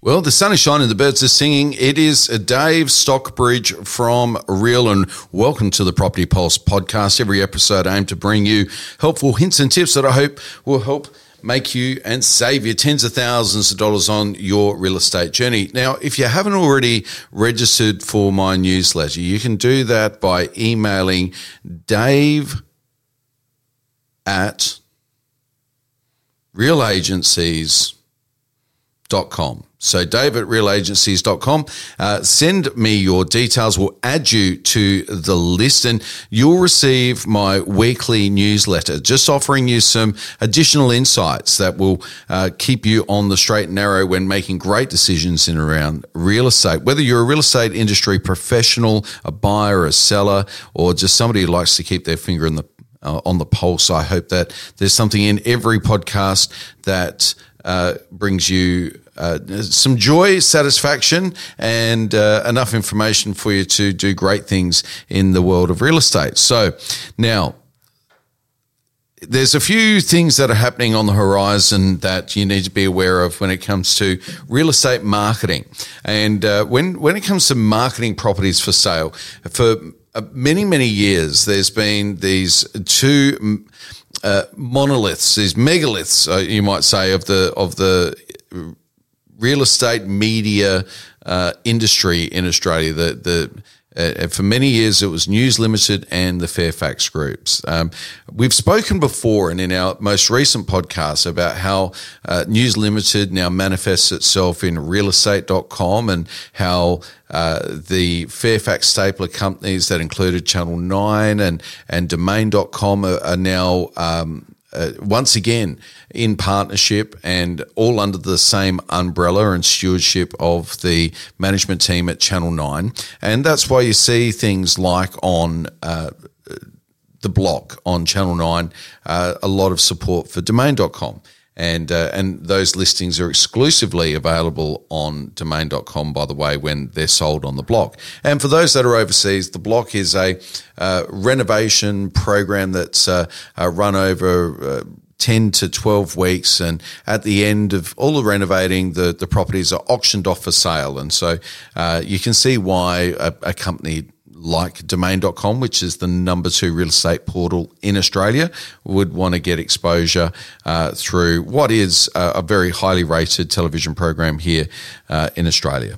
Well, the sun is shining, the birds are singing. It is Dave Stockbridge from Real, and welcome to the Property Pulse podcast. Every episode aimed to bring you helpful hints and tips that I hope will help make you and save you tens of thousands of dollars on your real estate journey. Now, if you haven't already registered for my newsletter, you can do that by emailing dave@realagencies.com. So dave@realagencies.com. Send me your details. We'll add you to the list and you'll receive my weekly newsletter, just offering you some additional insights that will keep you on the straight and narrow when making great decisions in and around real estate. Whether you're a real estate industry professional, a buyer, a seller, or just somebody who likes to keep their finger on the pulse, I hope that there's something in every podcast that brings you some joy, satisfaction, and enough information for you to do great things in the world of real estate. So now, there's a few things that are happening on the horizon that you need to be aware of when it comes to real estate marketing. And when it comes to marketing properties for sale, for many, many years, there's been these two monoliths, these megaliths, you might say, of the real estate media industry in Australia. For many years, it was News Limited and the Fairfax Groups. We've spoken before and in our most recent podcast about how News Limited now manifests itself in realestate.com and how the Fairfax stapler companies that included Channel 9 and Domain.com are now once again in partnership and all under the same umbrella and stewardship of the management team at Channel 9. And that's why you see things like on The Block on Channel 9, a lot of support for Domain.com. And those listings are exclusively available on Domain.com, by the way, when they're sold on The Block. And for those that are overseas, The Block is a renovation program that's run over 10 to 12 weeks. And at the end of all the renovating, the properties are auctioned off for sale. And so you can see why a company like Domain.com, which is the number 2 real estate portal in Australia, would want to get exposure through what is a very highly rated television program here in Australia.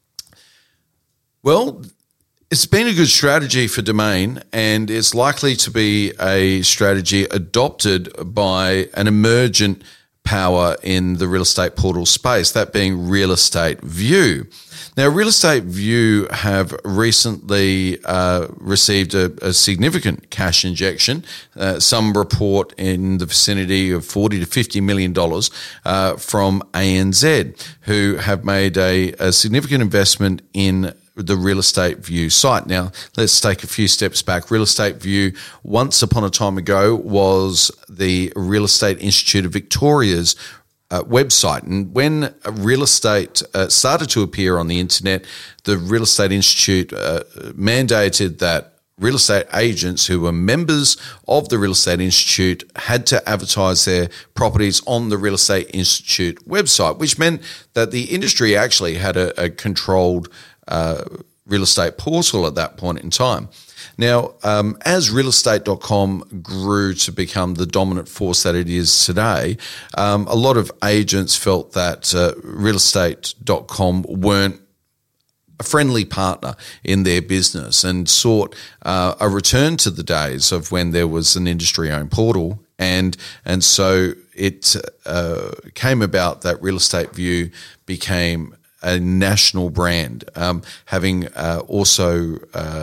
Well, it's been a good strategy for Domain, and it's likely to be a strategy adopted by an emergent power in the real estate portal space, that being Real Estate View. Now, Real Estate View have recently received a significant cash injection. Some report in the vicinity of $40 to $50 million from ANZ, who have made a significant investment in the Real Estate View site. Now, let's take a few steps back. Real Estate View, once upon a time ago, was the Real Estate Institute of Victoria's website. And when real estate started to appear on the internet, the Real Estate Institute mandated that real estate agents who were members of the Real Estate Institute had to advertise their properties on the Real Estate Institute website, which meant that the industry actually had a controlled real estate portal at that point in time. Now, as realestate.com grew to become the dominant force that it is today, a lot of agents felt that realestate.com weren't a friendly partner in their business and sought a return to the days of when there was an industry-owned portal. And so it came about that Real Estate View became a national brand, having also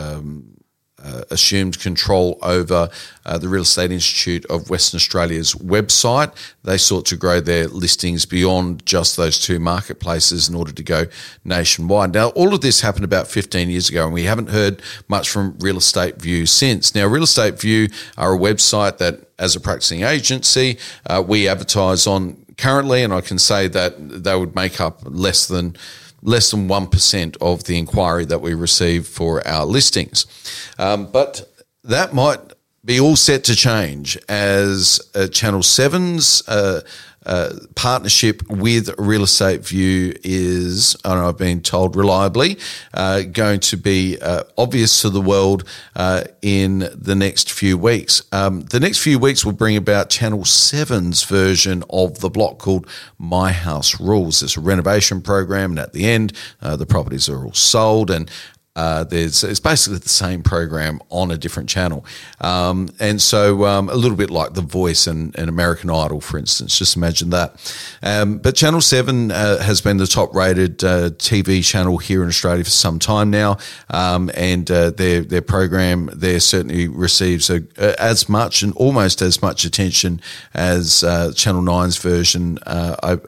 assumed control over the Real Estate Institute of Western Australia's website. They sought to grow their listings beyond just those 2 marketplaces in order to go nationwide. Now, all of this happened about 15 years ago, and we haven't heard much from Real Estate View since. Now, Real Estate View are a website that, as a practicing agency, we advertise on currently, and I can say that they would make up less than 1% of the inquiry that we receive for our listings. But that might be all set to change as Channel 7's partnership with Real Estate View is, and I've been told reliably, going to be obvious to the world in the next few weeks. The next few weeks will bring about Channel 7's version of the block called My House Rules. It's a renovation program, and at the end, the properties are all sold, and it's basically the same program on a different channel. And so a little bit like The Voice and American Idol, for instance, just imagine that. But Channel 7 has been the top rated TV channel here in Australia for some time now. And their program there certainly receives as much and almost as much attention as Channel 9's version of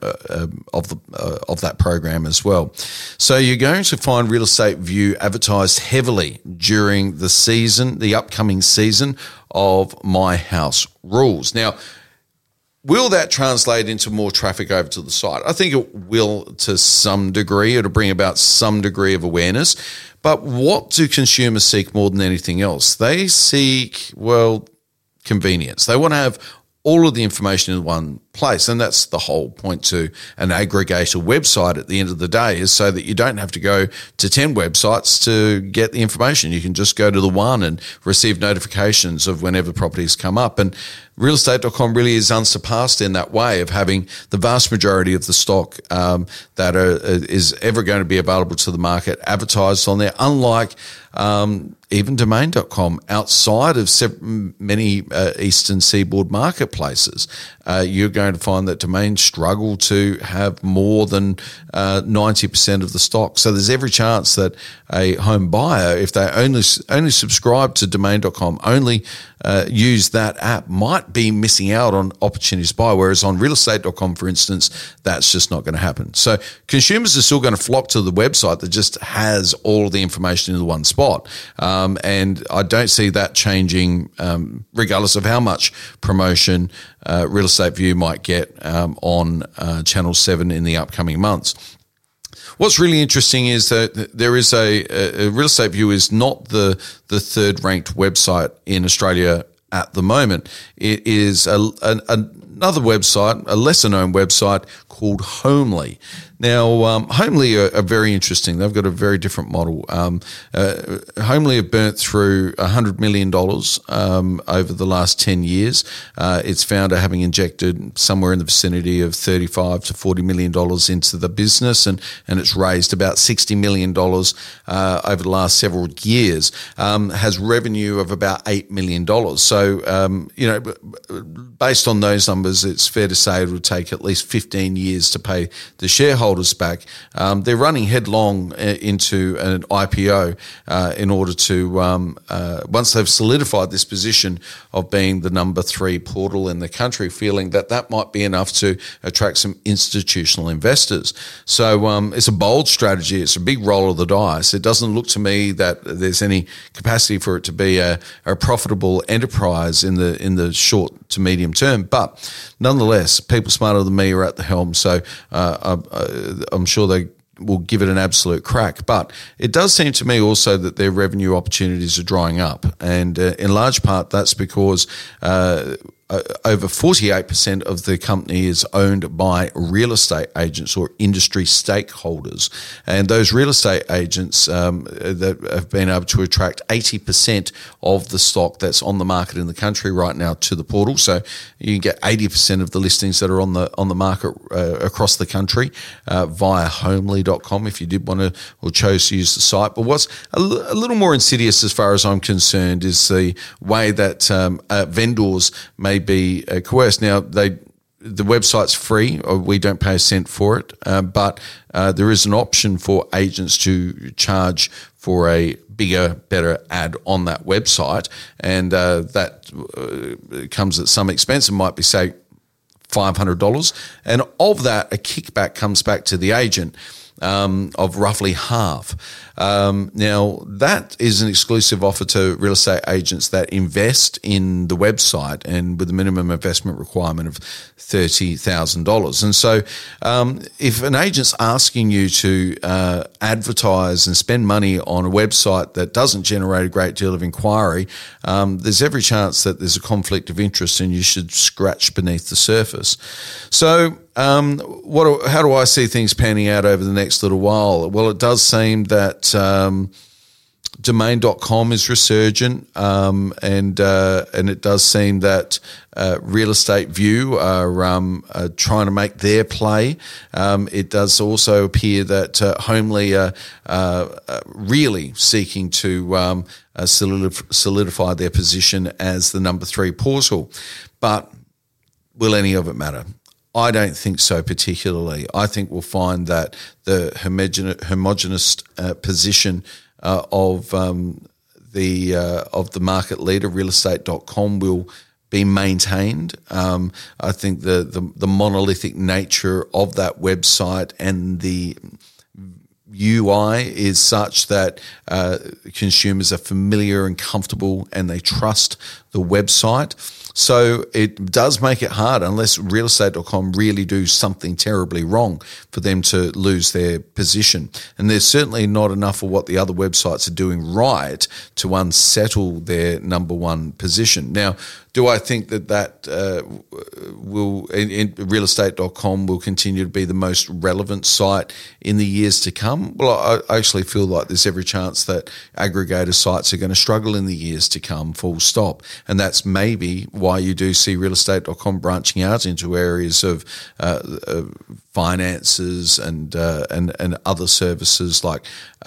that program as well. So you're going to find Real Estate View advertised heavily during the upcoming season of My House Rules. Now, will that translate into more traffic over to the site? I think it will to some degree. It'll bring about some degree of awareness. But what do consumers seek more than anything else? They seek, convenience. They want to have all of the information in one place. And that's the whole point to an aggregator website at the end of the day, is so that you don't have to go to 10 websites to get the information. You can just go to the one and receive notifications of whenever properties come up. And realestate.com really is unsurpassed in that way of having the vast majority of the stock that is ever going to be available to the market advertised on there, unlike even domain.com outside of many eastern seaboard marketplaces. You're going to find that Domain struggle to have more than 90% of the stock. So there's every chance that a home buyer, if they only subscribe to domain.com, only use that app, might be missing out on opportunities to buy, whereas on realestate.com, for instance, that's just not going to happen. So consumers are still going to flock to the website that just has all the information in the one spot. And I don't see that changing regardless of how much promotion Real Estate View might get on Channel 7 in the upcoming months. What's really interesting is that there is a Real Estate View is not the third ranked website in Australia at the moment. It is another website, a lesser known website called Homely. Now, Homely are very interesting. They've got a very different model. Homely have burnt through $100 million over the last 10 years. Its founder having injected somewhere in the vicinity of $35 to $40 million into the business, and it's raised about $60 million over the last several years, has revenue of about $8 million. So, based on those numbers, it's fair to say it would take at least 15 years to pay the shareholders back. They're running headlong into an IPO in order to, once they've solidified this position of being the number 3 portal in the country, feeling that might be enough to attract some institutional investors. So it's a bold strategy. It's a big roll of the dice. It doesn't look to me that there's any capacity for it to be a profitable enterprise in the short to medium term. But nonetheless, people smarter than me are at the helm. So I'm sure they will give it an absolute crack. But it does seem to me also that their revenue opportunities are drying up. And in large part, that's because over 48% of the company is owned by real estate agents or industry stakeholders. And those real estate agents that have been able to attract 80% of the stock that's on the market in the country right now to the portal. So you can get 80% of the listings that are on the market across the country via homely.com if you did want to or chose to use the site. But what's a little more insidious as far as I'm concerned is the way that vendors may be coerced. Now, the website's free, or we don't pay a cent for it, but there is an option for agents to charge for a bigger, better ad on that website, and that comes at some expense. It might be, say, $500, and of that, a kickback comes back to the agent. of roughly half. Now, that is an exclusive offer to real estate agents that invest in the website and with a minimum investment requirement of $30,000. And so if an agent's asking you to advertise and spend money on a website that doesn't generate a great deal of inquiry, there's every chance that there's a conflict of interest and you should scratch beneath the surface. So how do I see things panning out over the next little while? Well, it does seem that domain.com is resurgent, and it does seem that Real Estate View are trying to make their play. It does also appear that Homely are really seeking to solidify their position as the number 3 portal. But will any of it matter? I don't think so particularly. I think we'll find that the homogenous position of the market leader, realestate.com, will be maintained. I think the monolithic nature of that website and the UI is such that consumers are familiar and comfortable and they trust the website. So it does make it hard unless realestate.com really do something terribly wrong for them to lose their position. And there's certainly not enough of what the other websites are doing right to unsettle their number 1 position. Now, do I think that realestate.com will continue to be the most relevant site in the years to come? Well, I actually feel like there's every chance that aggregator sites are going to struggle in the years to come, full stop. And that's maybe why you do see realestate.com branching out into areas of finances and other services like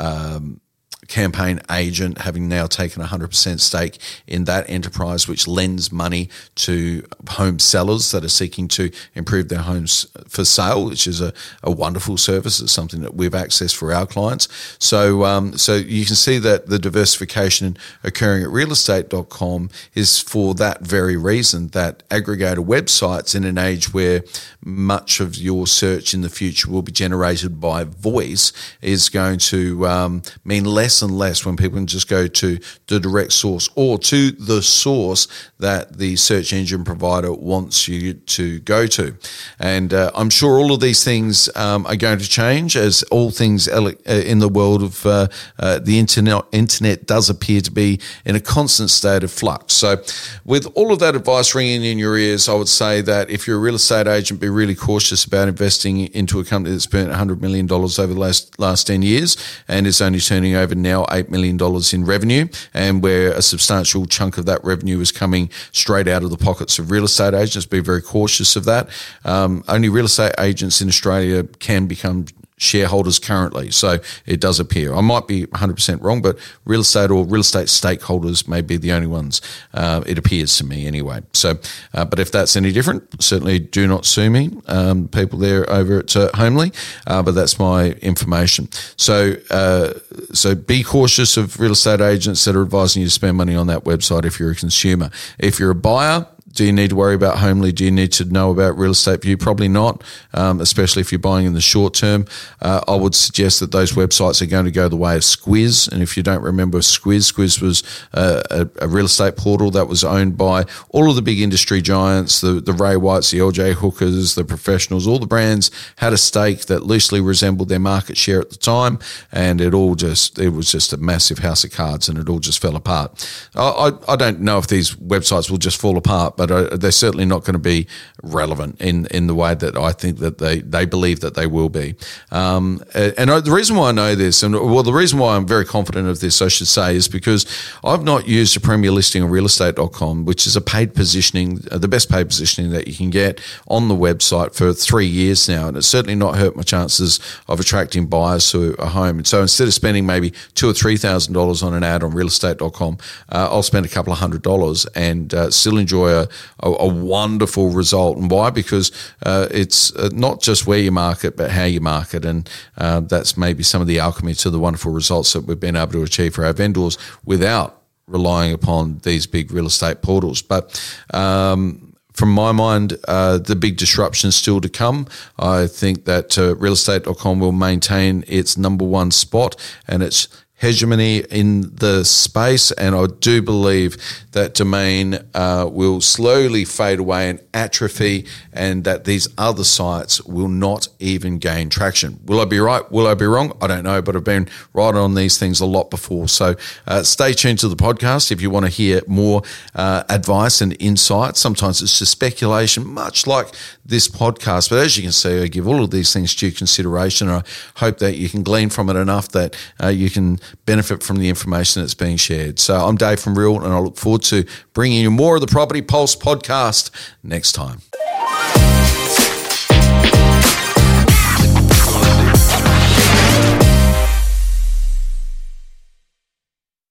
Campaign Agent, having now taken 100% stake in that enterprise, which lends money to home sellers that are seeking to improve their homes for sale, which is a wonderful service. It's something that we've accessed for our clients. So you can see that the diversification occurring at realestate.com is for that very reason, that aggregator websites in an age where much of your search in the future will be generated by voice is going to mean less and less when people can just go to the direct source or to the source that the search engine provider wants you to go to. And I'm sure all of these things are going to change, as all things in the world of the internet does appear to be in a constant state of flux. So with all of that advice ringing in your ears, I would say that if you're a real estate agent, be really cautious about investing into a company that's spent $100 million over the last 10 years and is only turning over now $8 million in revenue, and where a substantial chunk of that revenue is coming straight out of the pockets of real estate agents. Be very cautious of that. Only real estate agents in Australia can become shareholders currently, so it does appear. I might be 100% wrong, but real estate or real estate stakeholders may be the only ones, it appears to me anyway. So, but if that's any different, certainly do not sue me, people there over at Homely, but that's my information. So be cautious of real estate agents that are advising you to spend money on that website if you're a consumer. If you're a buyer, do you need to worry about Homely? Do you need to know about Real Estate View? Probably not, especially if you're buying in the short term. I would suggest that those websites are going to go the way of Squiz. And if you don't remember Squiz was a real estate portal that was owned by all of the big industry giants, the Ray Whites, the LJ Hookers, the professionals. All the brands had a stake that loosely resembled their market share at the time, and it was just a massive house of cards, and it all just fell apart. I don't know if these websites will just fall apart, but they're certainly not going to be relevant in the way that I think that they believe that they will be. The reason why I know this, the reason why I'm very confident of this, I should say, is because I've not used a premier listing on realestate.com, which is a paid positioning, the best paid positioning that you can get on the website for 3 years now, and it's certainly not hurt my chances of attracting buyers to a home. And so instead of spending maybe $2,000 or $3,000 on an ad on realestate.com, I'll spend a couple of $100 and still enjoy a wonderful result. And why? Because it's not just where you market, but how you market. And that's maybe some of the alchemy to the wonderful results that we've been able to achieve for our vendors without relying upon these big real estate portals. But from my mind, the big disruption is still to come. I think that realestate.com will maintain its number one spot and its hegemony in the space, and I do believe that Domain will slowly fade away and atrophy, and that these other sites will not even gain traction. Will I be right? Will I be wrong? I don't know, but I've been right on these things a lot before. So stay tuned to the podcast if you want to hear more advice and insight. Sometimes it's just speculation, much like this podcast, but as you can see, I give all of these things due consideration, and I hope that you can glean from it enough that you can benefit from the information that's being shared. So I'm Dave from Real, and I look forward to bringing you more of the Property Pulse podcast next time.